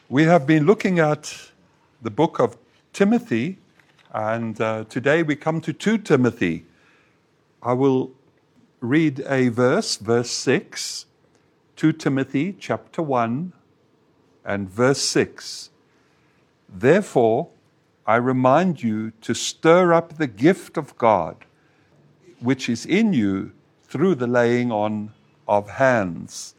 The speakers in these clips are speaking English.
We have been looking at the book of Timothy, and today we come to 2 Timothy. I will read a verse 6, 2 Timothy chapter 1 and verse 6. Therefore, I remind you to stir up the gift of God, which is in you through the laying on of hands.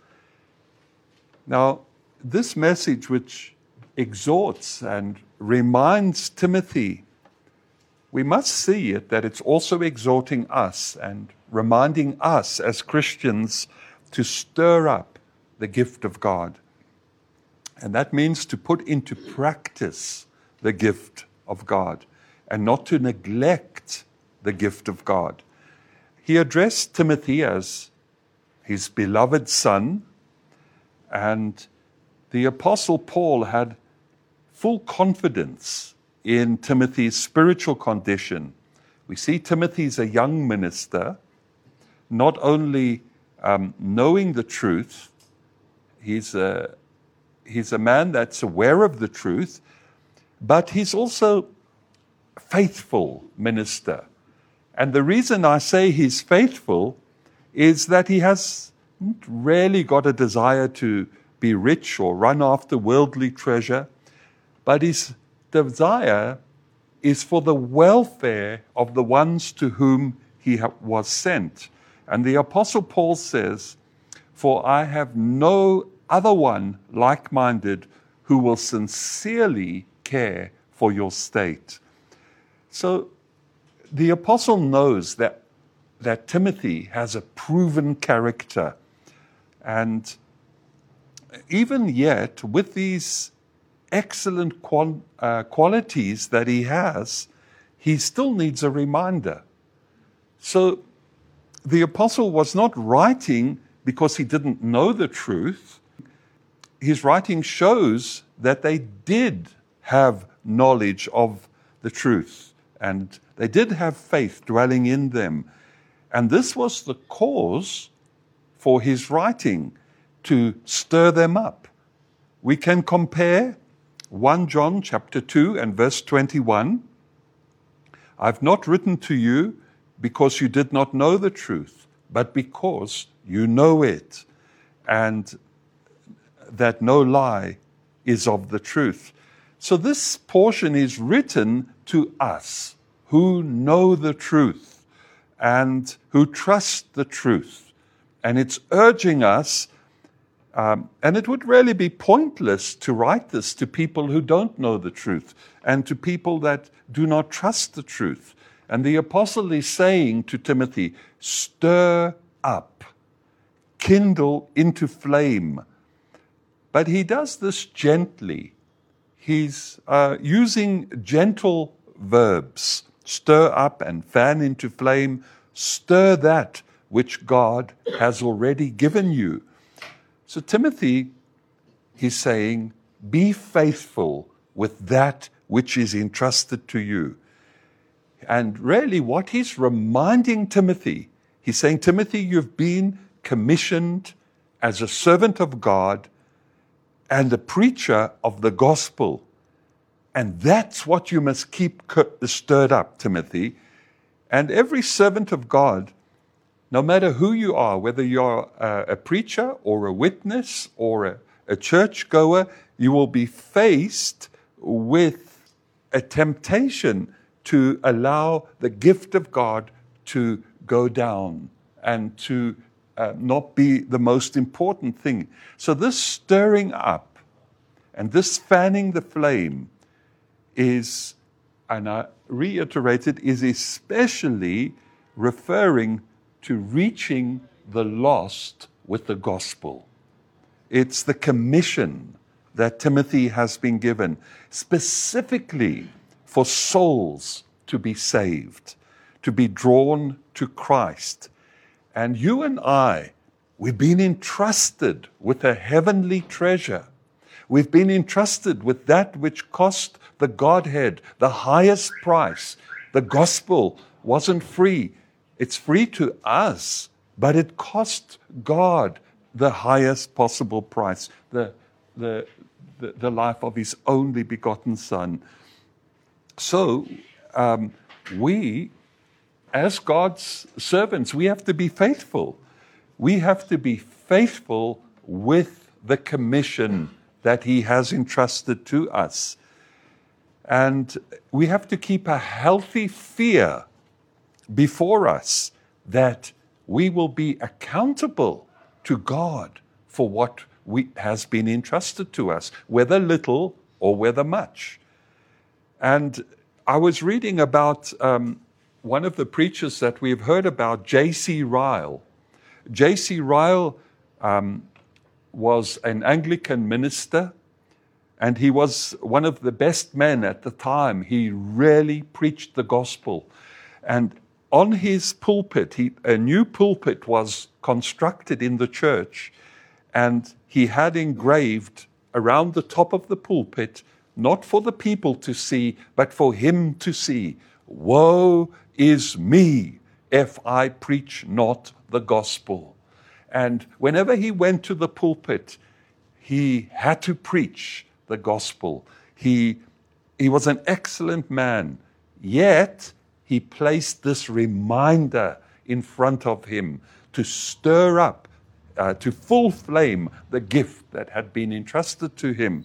Now, this message which exhorts and reminds Timothy, we must see it that it's also exhorting us and reminding us as Christians to stir up the gift of God. And that means to put into practice the gift of God and not to neglect the gift of God. He addressed Timothy as his beloved son, and the Apostle Paul had full confidence in Timothy's spiritual condition. We see Timothy's a young minister, not only knowing the truth, he's a man that's aware of the truth, but he's also a faithful minister. And the reason I say he's faithful is that he hasn't really got a desire to be rich or run after worldly treasure, but his desire is for the welfare of the ones to whom he was sent. And the Apostle Paul says, "For I have no other one like-minded who will sincerely care for your state." So the Apostle knows that Timothy has a proven character, and even yet, with these excellent qualities that he has, he still needs a reminder. So the apostle was not writing because he didn't know the truth. His writing shows that they did have knowledge of the truth, and they did have faith dwelling in them. And this was the cause for his writing, to stir them up. We can compare 1 John chapter 2 and verse 21. "I've not written to you because you did not know the truth, but because you know it, and that no lie is of the truth." So this portion is written to us who know the truth and who trust the truth. And it's urging us, and it would really be pointless to write this to people who don't know the truth and to people that do not trust the truth. And the apostle is saying to Timothy, stir up, kindle into flame. But he does this gently. He's using gentle verbs, stir up and fan into flame, stir that which God has already given you. So Timothy, he's saying, be faithful with that which is entrusted to you. And really what he's reminding Timothy, he's saying, Timothy, you've been commissioned as a servant of God and a preacher of the gospel. And that's what you must keep stirred up, Timothy. And every servant of God, no matter who you are, whether you're a preacher or a witness or a churchgoer, you will be faced with a temptation to allow the gift of God to go down and to not be the most important thing. So this stirring up and this fanning the flame is, and I reiterate it, is especially referring to reaching the lost with the gospel. It's the commission that Timothy has been given, specifically for souls to be saved, to be drawn to Christ. And you and I, we've been entrusted with a heavenly treasure. We've been entrusted with that which cost the Godhead the highest price. The gospel wasn't free. It's free to us, but it cost God the highest possible price. The the life of his only begotten Son. So we, as God's servants, we have to be faithful. We have to be faithful with the commission that he has entrusted to us. And we have to keep a healthy fear before us that we will be accountable to God for what has been entrusted to us, whether little or whether much. And I was reading about one of the preachers that we've heard about, J.C. Ryle. J.C. Ryle was an Anglican minister, and he was one of the best men at the time. He really preached the gospel. And on his pulpit, a new pulpit was constructed in the church, and he had engraved around the top of the pulpit, not for the people to see, but for him to see, "Woe is me if I preach not the gospel." And whenever he went to the pulpit, he had to preach the gospel. He was an excellent man, yet he placed this reminder in front of him to stir up, to full flame the gift that had been entrusted to him.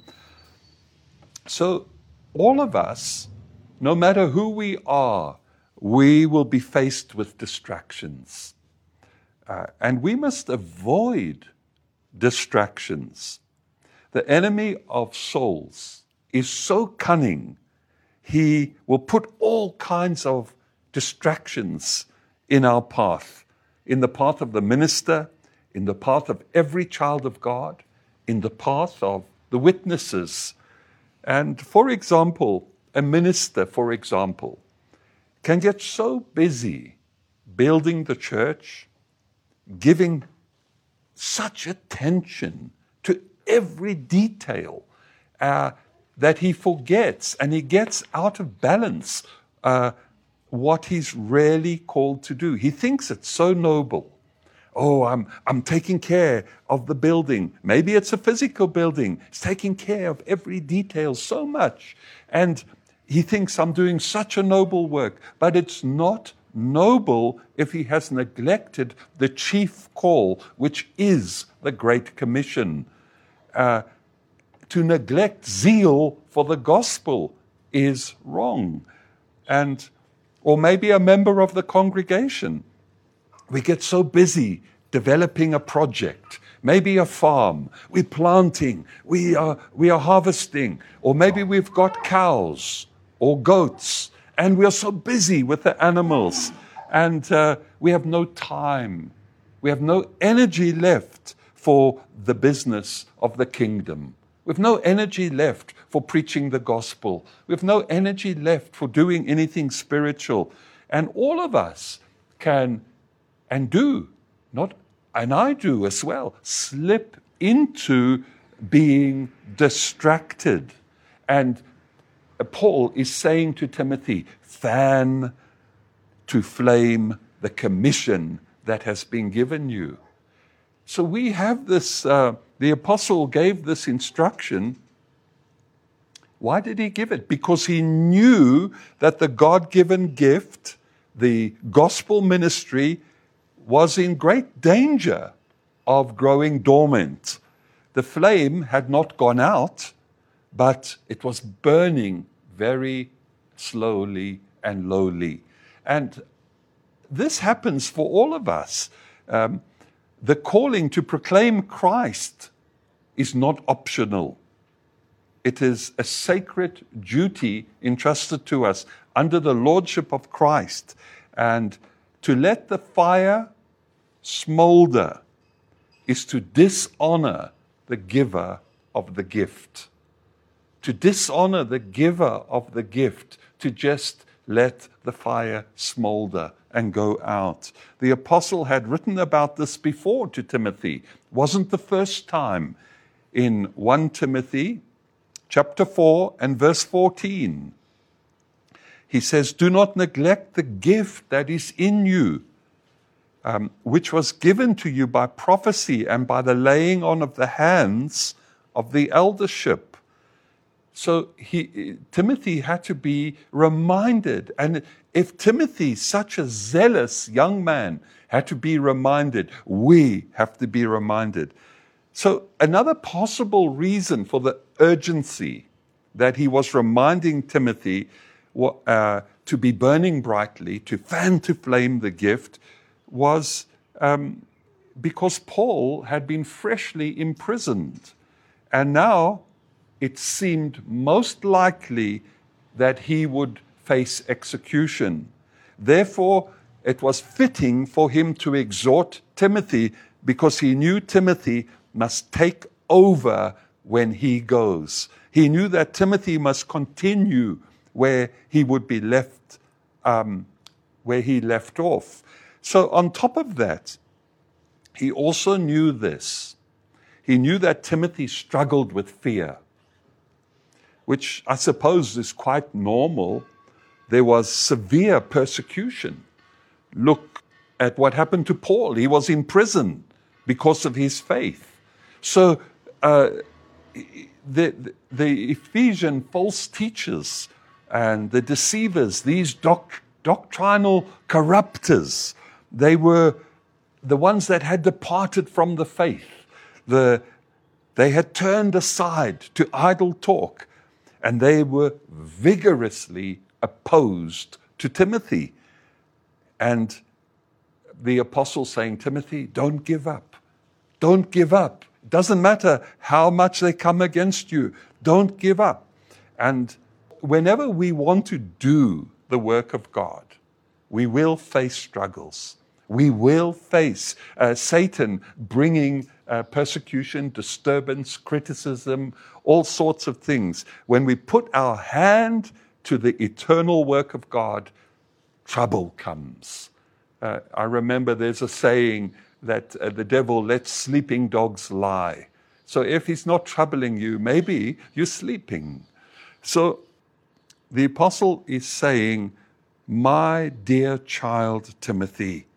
So all of us, no matter who we are, we will be faced with distractions. And we must avoid distractions. The enemy of souls is so cunning, he will put all kinds of distractions in our path, in the path of the minister, in the path of every child of God, in the path of the witnesses. And for example, a minister, for example, can get so busy building the church, giving such attention to every detail that he forgets and he gets out of balance what he's really called to do. He thinks it's so noble. Oh, I'm taking care of the building. Maybe it's a physical building. He's taking care of every detail so much. And he thinks I'm doing such a noble work. But it's not noble if he has neglected the chief call, which is the Great Commission. To neglect zeal for the gospel is wrong. Or maybe a member of the congregation. We get so busy developing a project, maybe a farm. We're planting, we are harvesting, or maybe we've got cows or goats, and we are so busy with the animals, and we have no time. We have no energy left for the business of the kingdom. We have no energy left for preaching the gospel. We have no energy left for doing anything spiritual. And all of us can and do, and I do as well, slip into being distracted. And Paul is saying to Timothy, fan to flame the commission that has been given you. So we have this, the apostle gave this instruction. Why did he give it? Because he knew that the God-given gift, the gospel ministry, was in great danger of growing dormant. The flame had not gone out, but it was burning very slowly and lowly. And this happens for all of us. The calling to proclaim Christ is not optional. It is a sacred duty entrusted to us under the lordship of Christ. And to let the fire smolder is to dishonor the giver of the gift. To dishonor the giver of the gift, to just let the fire smolder and go out. The apostle had written about this before to Timothy. It wasn't the first time. In 1 Timothy chapter 4 and verse 14, he says, "Do not neglect the gift that is in you, which was given to you by prophecy and by the laying on of the hands of the eldership. So Timothy had to be reminded. And if Timothy, such a zealous young man, had to be reminded, we have to be reminded. So another possible reason for the urgency that he was reminding Timothy to be burning brightly, to fan to flame the gift, was because Paul had been freshly imprisoned. And now it seemed most likely that he would face execution. Therefore, it was fitting for him to exhort Timothy, because he knew Timothy must take over when he goes. He knew that Timothy must continue where he would be left, where he left off. So on top of that, he also knew this. He knew that Timothy struggled with fear, which I suppose is quite normal. There was severe persecution. Look at what happened to Paul. He was in prison because of his faith. So the Ephesian false teachers and the deceivers, these doctrinal corrupters, they were the ones that had departed from the faith. They had turned aside to idle talk, and they were vigorously opposed to Timothy. And the apostle saying, Timothy, don't give up. Don't give up. It doesn't matter how much they come against you. Don't give up. And whenever we want to do the work of God, we will face struggles. We will face Satan bringing persecution, disturbance, criticism, all sorts of things. When we put our hand to the eternal work of God, trouble comes. I remember there's a saying that the devil lets sleeping dogs lie. So if he's not troubling you, maybe you're sleeping. So the apostle is saying, my dear child Timothy,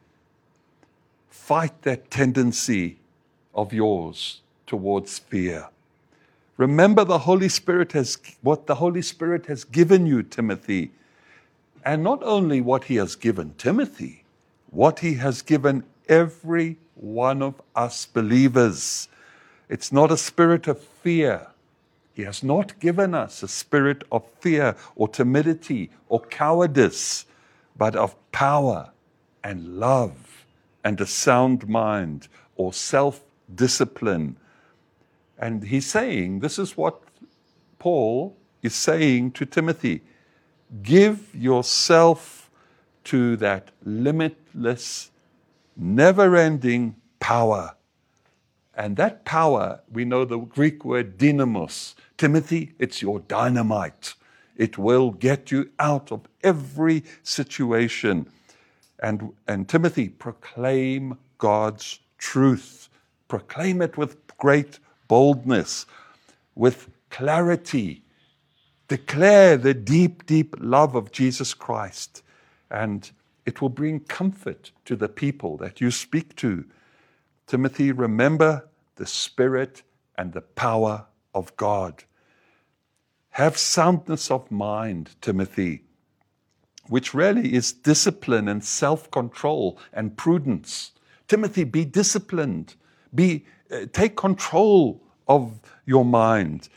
fight that tendency of yours towards fear. Remember what the Holy Spirit has given you, Timothy. And not only what he has given Timothy, what he has given every one of us believers. It's not a spirit of fear. He has not given us a spirit of fear or timidity or cowardice, but of power and love and a sound mind or self-discipline. And he's saying, this is what Paul is saying to Timothy, give yourself to that limitless, never-ending power. And that power, we know the Greek word dynamos. Timothy, it's your dynamite. It will get you out of every situation. And Timothy, proclaim God's truth. Proclaim it with great boldness, with clarity. Declare the deep, deep love of Jesus Christ. And it will bring comfort to the people that you speak to. Timothy, remember the Spirit and the power of God. Have soundness of mind, Timothy, which really is discipline and self-control and prudence. Timothy, be disciplined. Take control of your mind.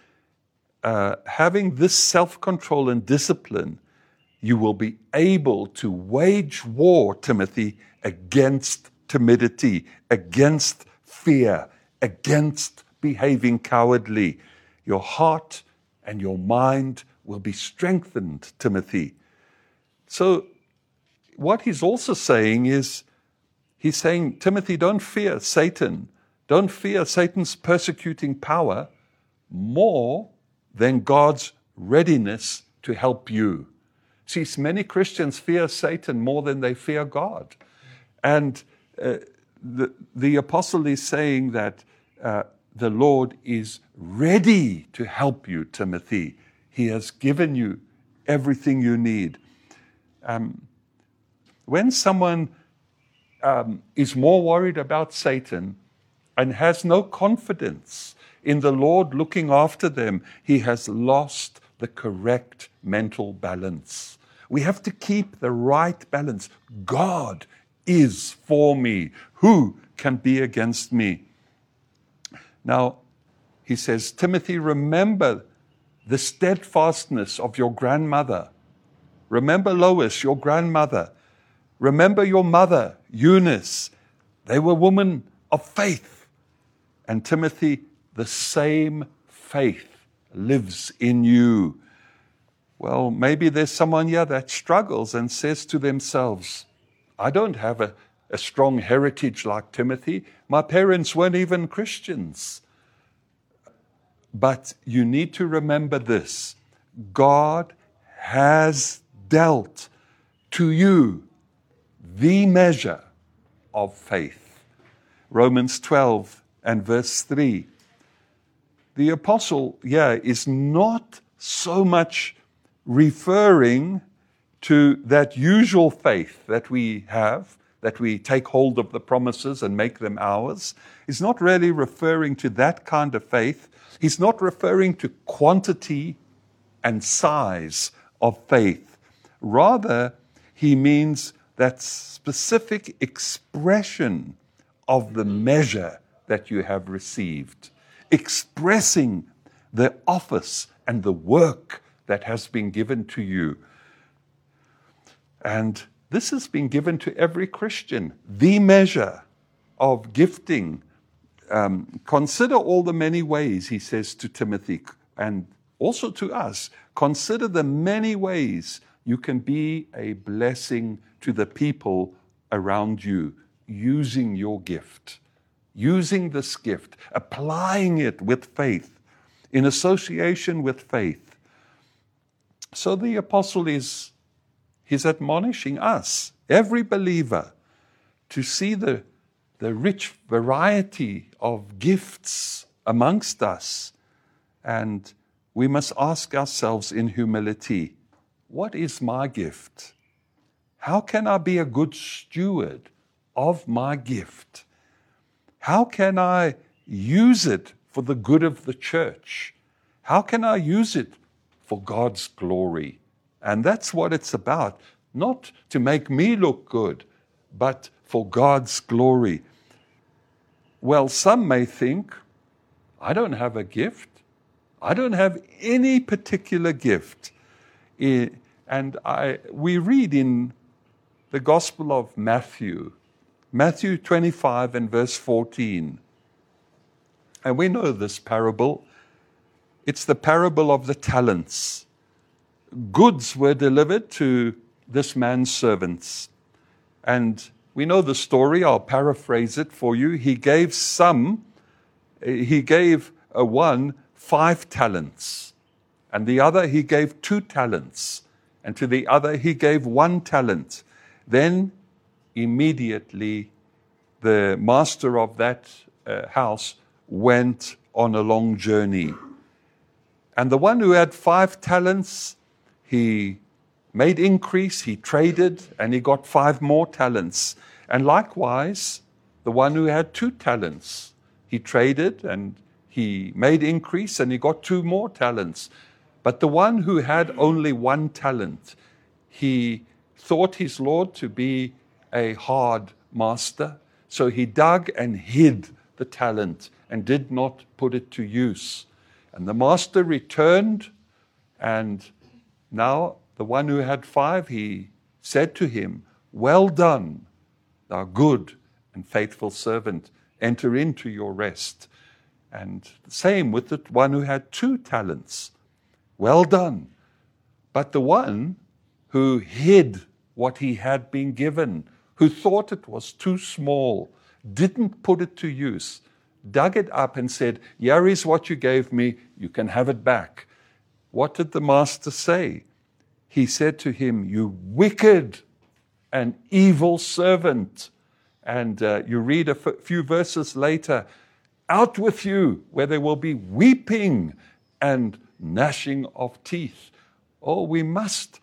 Having this self-control and discipline, you will be able to wage war, Timothy, against timidity, against fear, against behaving cowardly. Your heart and your mind will be strengthened, Timothy. So what he's also saying is, he's saying, Timothy, don't fear Satan. Don't fear Satan's persecuting power more than God's readiness to help you. See, many Christians fear Satan more than they fear God. And the apostle is saying that the Lord is ready to help you, Timothy. He has given you everything you need. When someone is more worried about Satan and has no confidence in the Lord looking after them, he has lost the correct mental balance. We have to keep the right balance. God is for me. Who can be against me? Now, he says, Timothy, remember the steadfastness of your grandmother. Remember Lois, your grandmother. Remember your mother, Eunice. They were women of faith. And Timothy, the same faith lives in you. Well, maybe there's someone here that struggles and says to themselves, I don't have a strong heritage like Timothy. My parents weren't even Christians. But you need to remember this. God has dealt to you the measure of faith. Romans 12 and verse 3. The apostle here is not so much referring to that usual faith that we have, that we take hold of the promises and make them ours. He's not really referring to that kind of faith. He's not referring to quantity and size of faith. Rather, he means that specific expression of the measure that you have received, expressing the office and the work that has been given to you. And this has been given to every Christian, the measure of gifting. Consider all the many ways, he says to Timothy, and also to us. Consider the many ways you can be a blessing to the people around you, using your gift, using this gift, applying it with faith, in association with faith. So the apostle he's admonishing us, every believer, to see the rich variety of gifts amongst us. And we must ask ourselves in humility, what is my gift? How can I be a good steward of my gift? How can I use it for the good of the church? How can I use it for God's glory? And that's what it's about, not to make me look good, but for God's glory. Well, some may think, I don't have a gift. I don't have any particular gift. And we read in the Gospel of Matthew 25 and verse 14. And we know this parable. It's the parable of the talents. Goods were delivered to this man's servants. And we know the story. I'll paraphrase it for you. He gave one 5 talents. And the other he gave 2 talents. And to the other he gave 1 talent. Then immediately the master of that house went on a long journey. And the one who had 5 talents, he made increase, he traded, and he got 5 more talents. And likewise, the one who had 2 talents, he traded and he made increase and he got 2 more talents. But the one who had only 1 talent, he thought his Lord to be a hard master. So he dug and hid the talent and did not put it to use. And the master returned, and now the one who had 5, he said to him, well done, thou good and faithful servant, enter into your rest. And the same with the one who had 2 talents. Well done. But the one who hid what he had been given, who thought it was too small, didn't put it to use, dug it up and said, here is what you gave me, you can have it back. What did the master say? He said to him, you wicked and evil servant. And you read a few verses later, out with you, where there will be weeping and gnashing of teeth. Oh, we must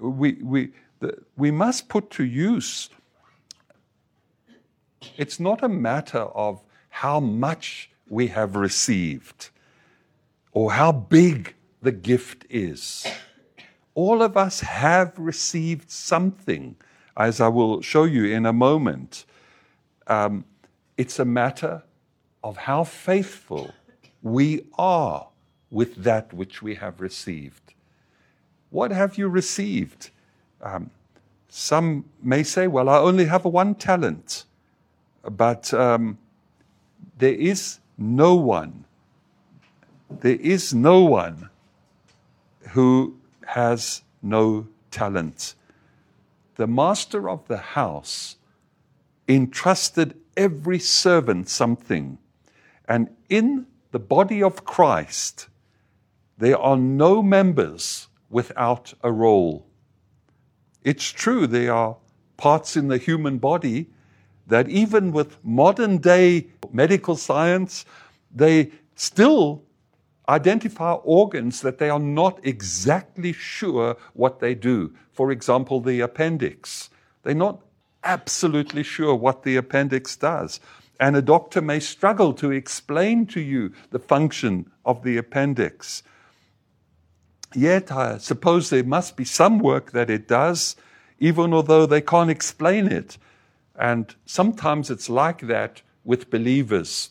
put to use. It's not a matter of how much we have received, or how big the gift is. All of us have received something, as I will show you in a moment. It's a matter of how faithful we are with that which we have received. What have you received? Some may say, well, I only have one talent. But there is no one who has no talent. The master of the house entrusted every servant something. And in the body of Christ, there are no members without a role. It's true, there are parts in the human body that even with modern day medical science, they still identify organs that they are not exactly sure what they do. For example, the appendix. They're not absolutely sure what the appendix does. And a doctor may struggle to explain to you the function of the appendix. Yet, I suppose there must be some work that it does, even although they can't explain it. And sometimes it's like that with believers.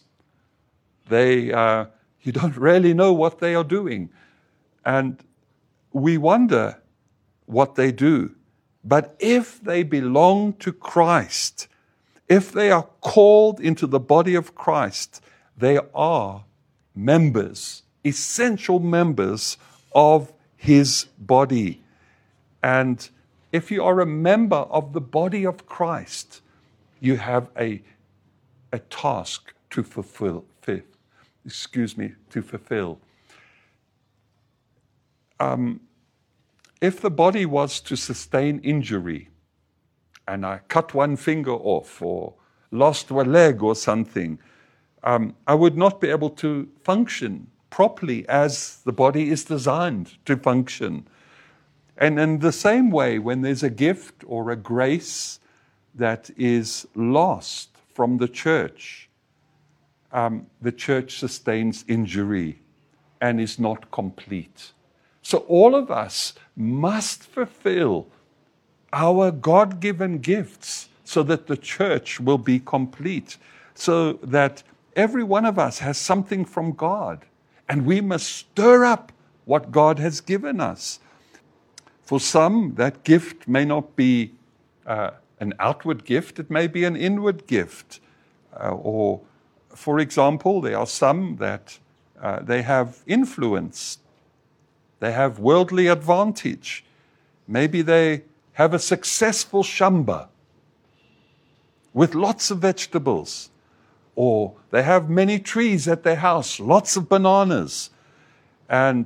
You don't really know what they are doing. And we wonder what they do. But if they belong to Christ, if they are called into the body of Christ, they are members, essential members of His body. And if you are a member of the body of Christ, you have a task to fulfill. If the body was to sustain injury, and I cut one finger off or lost a leg or something, I would not be able to function properly as the body is designed to function. And in the same way, when there's a gift or a grace that is lost from the church sustains injury and is not complete. So all of us must fulfill our God-given gifts so that the church will be complete, so that every one of us has something from God, and we must stir up what God has given us. For some, that gift may not be an outward gift, it may be an inward gift. Or, for example, there are some that they have influence, they have worldly advantage. Maybe they have a successful shamba with lots of vegetables, or they have many trees at their house, lots of bananas. And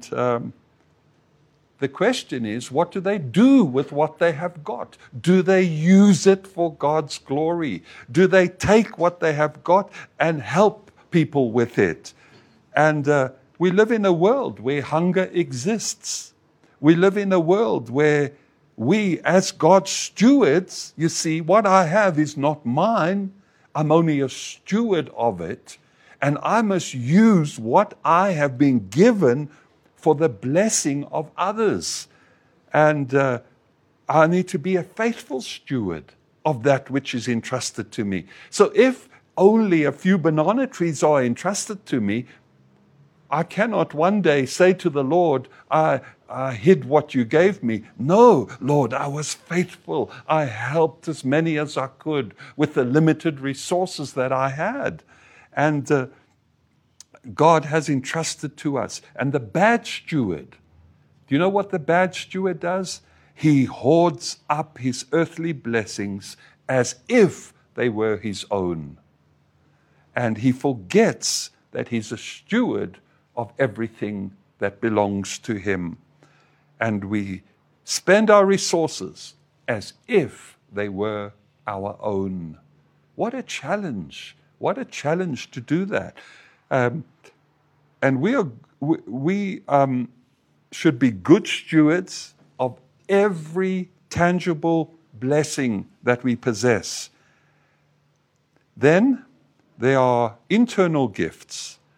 the question is, what do they do with what they have got? Do they use it for God's glory? Do they take what they have got and help people with it? And we live in a world where hunger exists. We live in a world where we, as God's stewards, you see, what I have is not mine. I'm only a steward of it. And I must use what I have been given for the blessing of others. And I need to be a faithful steward of that which is entrusted to me. So if only a few banana trees are entrusted to me, I cannot one day say to the Lord, I hid what you gave me. No, Lord, I was faithful. I helped as many as I could with the limited resources that I had. And God has entrusted to us. And the bad steward, do you know what the bad steward does? He hoards up his earthly blessings as if they were his own. And he forgets that he's a steward of everything that belongs to him. And we spend our resources as if they were our own. What a challenge. What a challenge to do that. And we should be good stewards of every tangible blessing that we possess. Then there are internal gifts.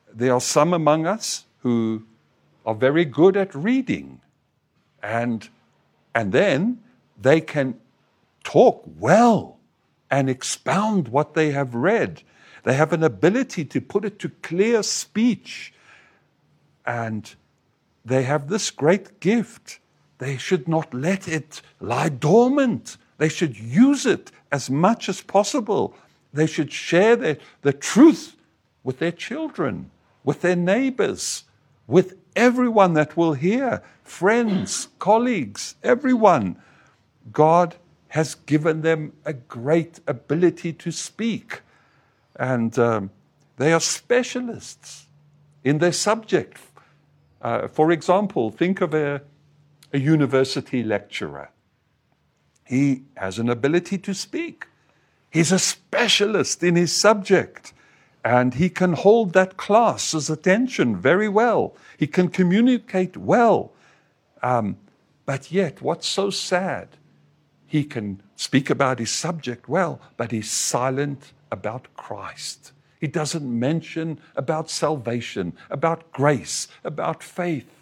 There are some among us who are very good at reading, and then they can talk well and expound what they have read. They have an ability to put it to clear speech, and they have this great gift. They should not let it lie dormant. They should use it as much as possible. They should share the truth with their children, with their neighbors, with everyone that will hear, friends, colleagues, everyone. God has given them a great ability to speak. And they are specialists in their subject. For example, think of a university lecturer. He has an ability to speak. He's a specialist in his subject, and he can hold that class's attention very well. He can communicate well. But yet, what's so sad? He can speak about his subject well, but he's silent about Christ. He doesn't mention about salvation, about grace, about faith.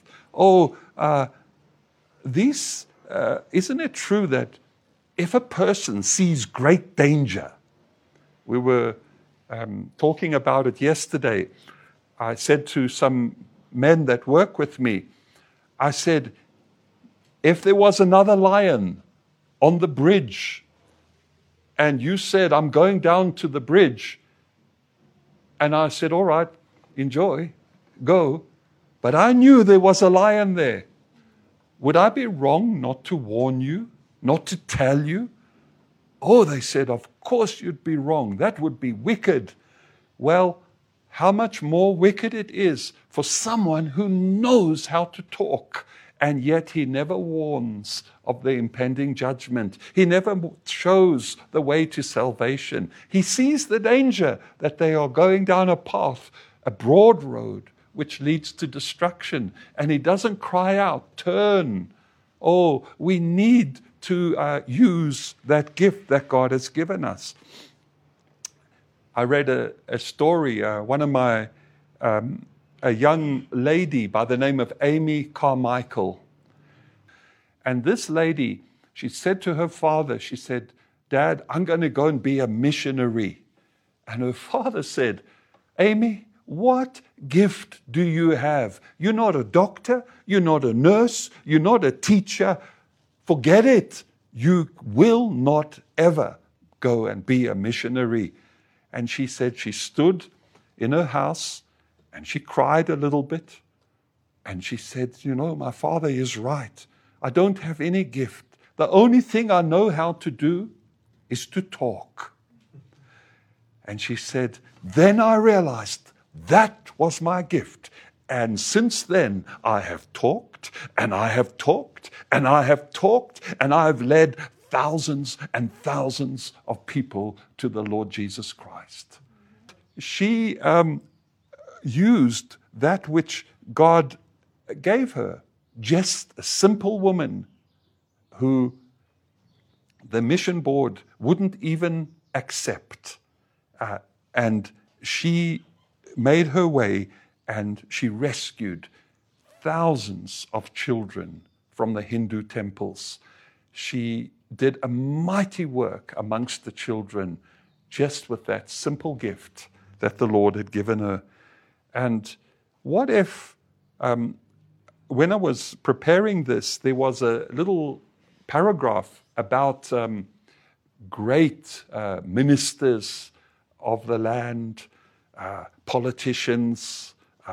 Isn't it true that if a person sees great danger, we were talking about it yesterday. I said to some men that work with me, I said, if there was another lion on the bridge, and you said, I'm going down to the bridge, and I said, all right, enjoy, go, but I knew there was a lion there, would I be wrong not to warn you, not to tell you? Oh, they said, of course you'd be wrong. That would be wicked. Well, how much more wicked it is for someone who knows how to talk, and yet he never warns of the impending judgment. He never shows the way to salvation. He sees the danger that they are going down a path, a broad road, which leads to destruction. And he doesn't cry out, turn. Oh, we need to use that gift that God has given us. I read a story, one of my a young lady by the name of Amy Carmichael. And this lady, she said to her father, she said, Dad, I'm going to go and be a missionary. And her father said, Amy, what gift do you have? You're not a doctor, you're not a nurse, you're not a teacher. Forget it. You will not ever go and be a missionary. And she said she stood in her house and she cried a little bit. And she said, you know, my father is right. I don't have any gift. The only thing I know how to do is to talk. And she said, then I realized that was my gift. And since then, I have talked, and I have talked, and I have talked, and I have led thousands and thousands of people to the Lord Jesus Christ. She used that which God gave her, just a simple woman who the mission board wouldn't even accept. And she made her way, and she rescued thousands of children from the Hindu temples. She did a mighty work amongst the children just with that simple gift that the Lord had given her. And what if, when I was preparing this, there was a little paragraph about great ministers of the land, politicians,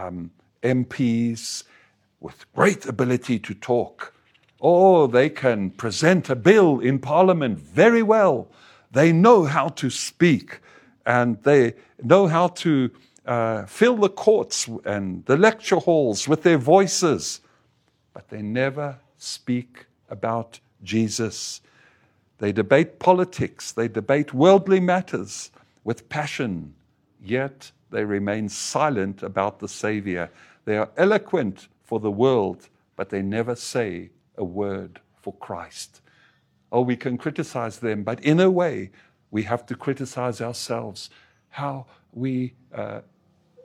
MPs with great ability to talk. Oh, they can present a bill in Parliament very well. They know how to speak, and they know how to fill the courts and the lecture halls with their voices. But they never speak about Jesus. They debate politics. They debate worldly matters with passion, yet they remain silent about the Savior. They are eloquent for the world, but they never say a word for Christ. Oh, we can criticize them, but in a way, we have to criticize ourselves, how we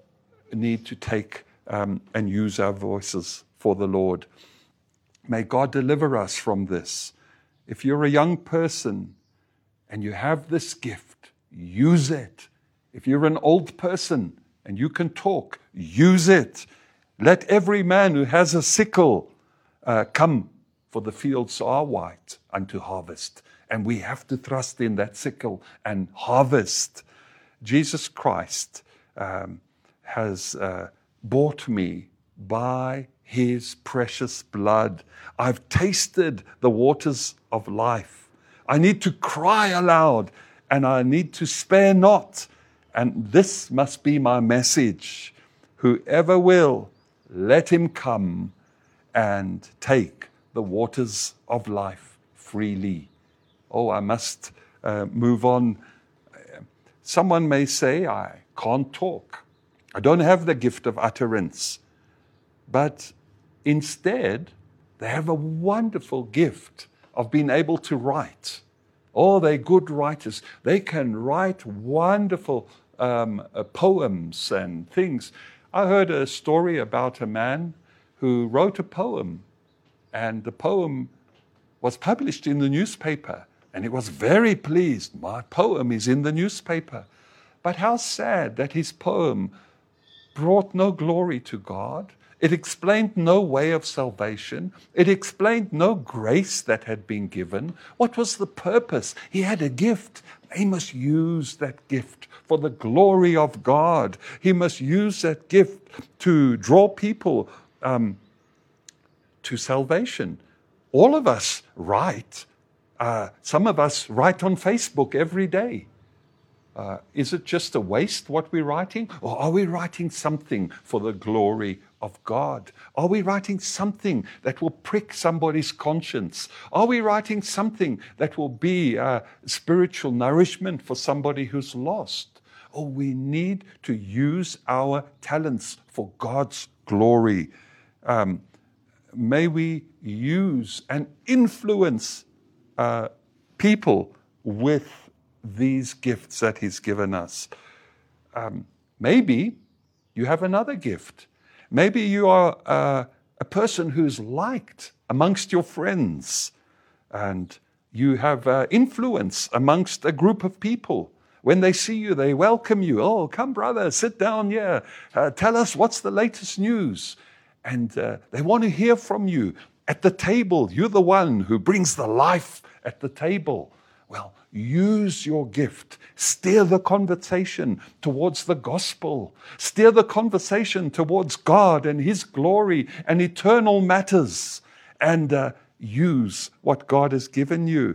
need to take and use our voices for the Lord. May God deliver us from this. If you're a young person and you have this gift, use it. If you're an old person and you can talk, use it. Let every man who has a sickle come, for the fields are white unto harvest. And we have to thrust in that sickle and harvest. Jesus Christ has bought me by his precious blood. I've tasted the waters of life. I need to cry aloud and I need to spare not. And this must be my message. Whoever will, let him come and take the waters of life freely. Oh, I must move on. Someone may say, I can't talk. I don't have the gift of utterance. But instead, they have a wonderful gift of being able to write. Oh, they're good writers. They can write wonderful poems and things. I heard a story about a man who wrote a poem, and the poem was published in the newspaper, and he was very pleased. My poem is in the newspaper. But how sad that his poem brought no glory to God. It explained no way of salvation. It explained no grace that had been given. What was the purpose? He had a gift. He must use that gift for the glory of God. He must use that gift to draw people to salvation. All of us write. Some of us write on Facebook every day. Is it just a waste what we're writing? Or are we writing something for the glory of God? Are we writing something that will prick somebody's conscience? Are we writing something that will be spiritual nourishment for somebody who's lost? Oh, we need to use our talents for God's glory. May we use and influence people with these gifts that he's given us. Maybe you have another gift. Maybe you are a person who's liked amongst your friends, and you have influence amongst a group of people. When they see you, they welcome you. Oh, come, brother, sit down here. Tell us what's the latest news. And they want to hear from you. At the table, you're the one who brings the life at the table. Well, use your gift. Steer the conversation towards the gospel. Steer the conversation towards God and his glory and eternal matters. And use what God has given you.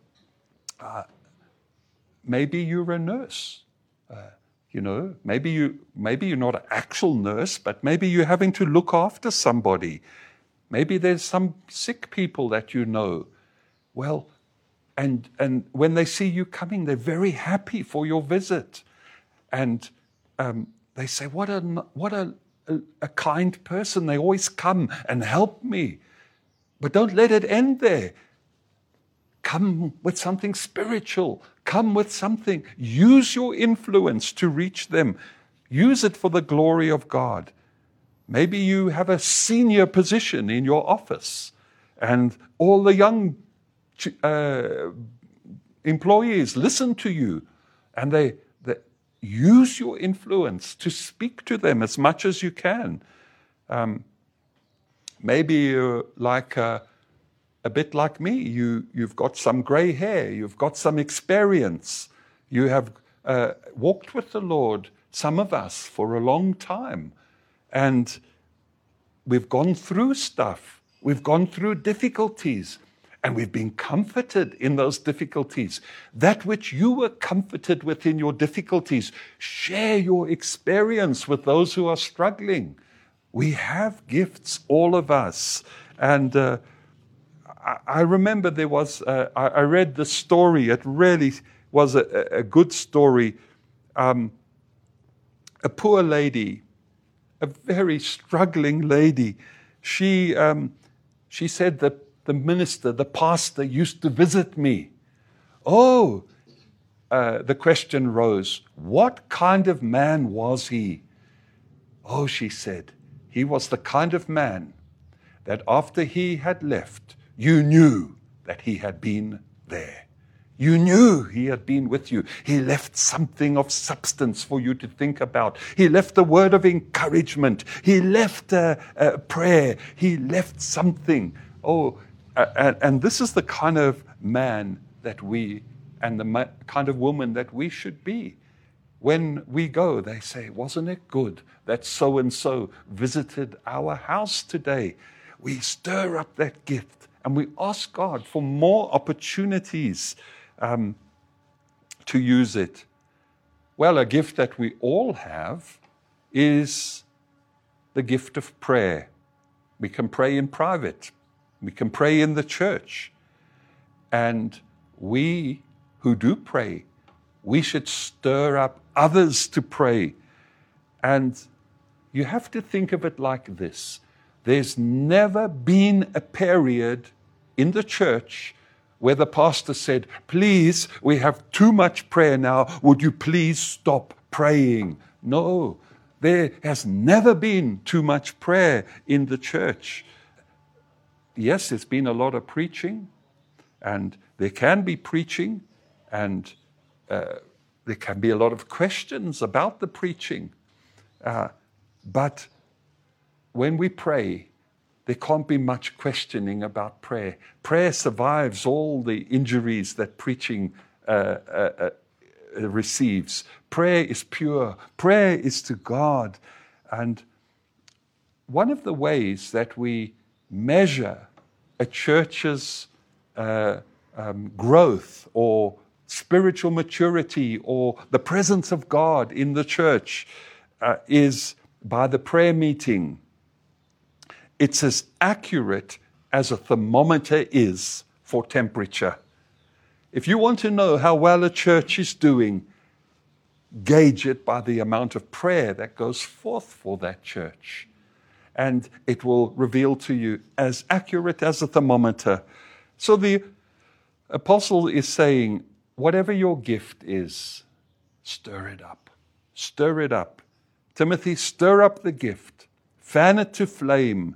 Maybe you're a nurse. Maybe you're not an actual nurse, but maybe you're having to look after somebody. Maybe there's some sick people that you know. Well, and when they see you coming, they're very happy for your visit. And they say, what a kind person. They always come and help me. But don't let it end there. Come with something spiritual. Come with something. Use your influence to reach them. Use it for the glory of God. Maybe you have a senior position in your office, and all the young employees listen to you, and they use your influence to speak to them as much as you can. Maybe you're like a bit like me. You've got some gray hair. You've got some experience. You have walked with the Lord, some of us, for a long time. And we've gone through stuff. We've gone through difficulties. And we've been comforted in those difficulties. That which you were comforted with in your difficulties, share your experience with those who are struggling. We have gifts, all of us. And I remember there was, I read the story. It really was a good story. A poor lady, a very struggling lady, she said that the minister, the pastor, used to visit me. Oh, the question rose, what kind of man was he? Oh, she said, he was the kind of man that after he had left, you knew that he had been there. You knew he had been with you. He left something of substance for you to think about. He left a word of encouragement. He left a prayer. He left something. And this is the kind of man that we, and the kind of woman that we should be. When we go, they say, wasn't it good that so-and-so visited our house today? We stir up that gift and we ask God for more opportunities to use it. Well, a gift that we all have is the gift of prayer. We can pray in private. We can pray in the church. And we who do pray, we should stir up others to pray. And you have to think of it like this. There's never been a period in the church where the pastor said, please, we have too much prayer now. Would you please stop praying? No, there has never been too much prayer in the church. Yes, there's been a lot of preaching, and there can be preaching, and there can be a lot of questions about the preaching. But when we pray, there can't be much questioning about prayer. Prayer survives all the injuries that preaching receives. Prayer is pure. Prayer is to God. And one of the ways that we measure a church's growth or spiritual maturity or the presence of God in the church is by the prayer meeting. It's as accurate as a thermometer is for temperature. If you want to know how well a church is doing, gauge it by the amount of prayer that goes forth for that church. And it will reveal to you as accurate as a thermometer. So the apostle is saying, whatever your gift is, stir it up. Stir it up. Timothy, stir up the gift. Fan it to flame.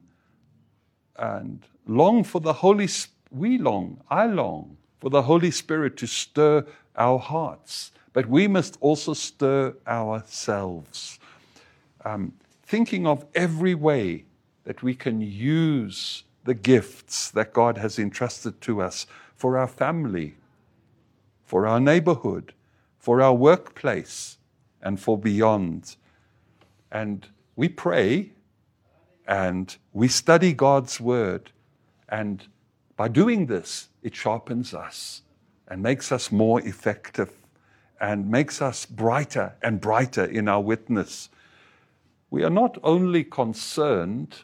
And long for the Holy Spirit. I long for the Holy Spirit to stir our hearts. But we must also stir ourselves. Thinking of every way that we can use the gifts that God has entrusted to us for our family, for our neighborhood, for our workplace, and for beyond. And we pray and we study God's word. And by doing this, it sharpens us and makes us more effective and makes us brighter and brighter in our witness. We are not only concerned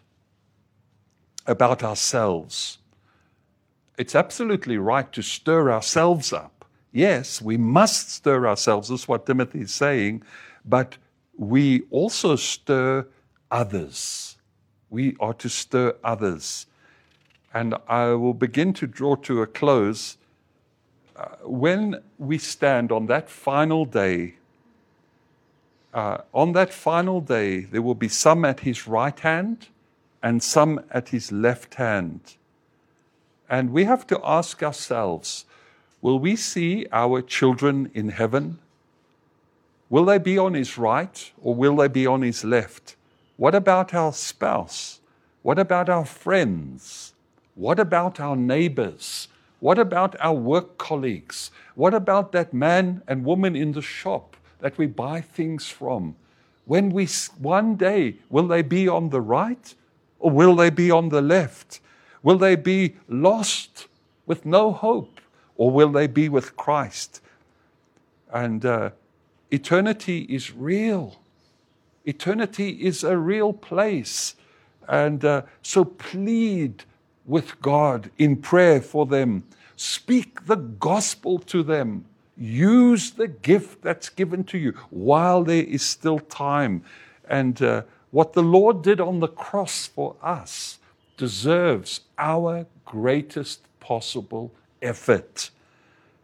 about ourselves. It's absolutely right to stir ourselves up. Yes, we must stir ourselves. That's what Timothy is saying. But we also stir others. We are to stir others. And I will begin to draw to a close. When we stand on that final day, there will be some at his right hand and some at his left hand. And we have to ask ourselves, will we see our children in heaven? Will they be on his right or will they be on his left? What about our spouse? What about our friends? What about our neighbors? What about our work colleagues? What about that man and woman in the shop that we buy things from? One day, will they be on the right or will they be on the left? Will they be lost with no hope or will they be with Christ? And eternity is real. Eternity is a real place. And so plead with God in prayer for them. Speak the gospel to them. Use the gift that's given to you while there is still time. And what the Lord did on the cross for us deserves our greatest possible effort.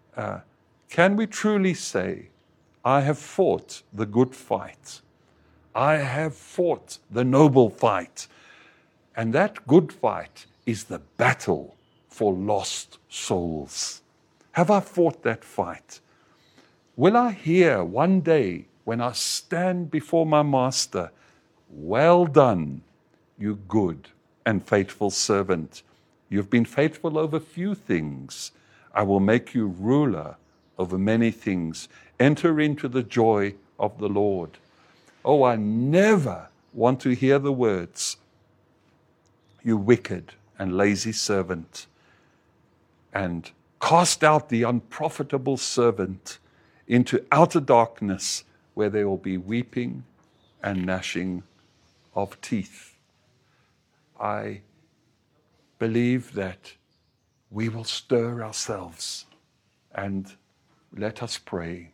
Can we truly say, I have fought the good fight. I have fought the noble fight. And that good fight is the battle for lost souls. Have I fought that fight? Will I hear one day when I stand before my master, well done, you good and faithful servant. You've been faithful over few things. I will make you ruler over many things. Enter into the joy of the Lord. Oh, I never want to hear the words, you wicked and lazy servant, and cast out the unprofitable servant into outer darkness where there will be weeping and gnashing of teeth. I believe that we will stir ourselves, and let us pray.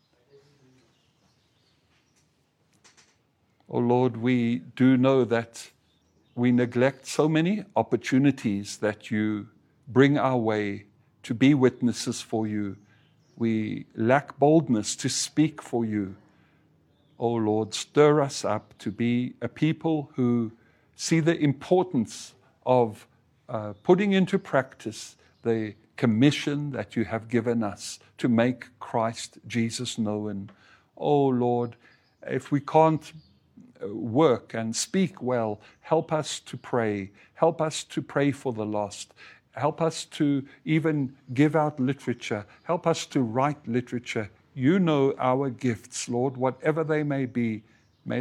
Oh Lord, we do know that we neglect so many opportunities that you bring our way to be witnesses for you. We lack boldness to speak for you. Oh Lord, stir us up to be a people who see the importance of putting into practice the commission that you have given us to make Christ Jesus known. Oh Lord, if we can't work and speak well, help us to pray. Help us to pray for the lost. Help us to even give out literature. Help us to write literature. You know our gifts, Lord, whatever they may be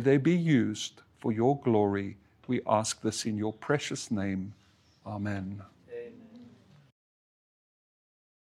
used for your glory. We ask this in your precious name. Amen.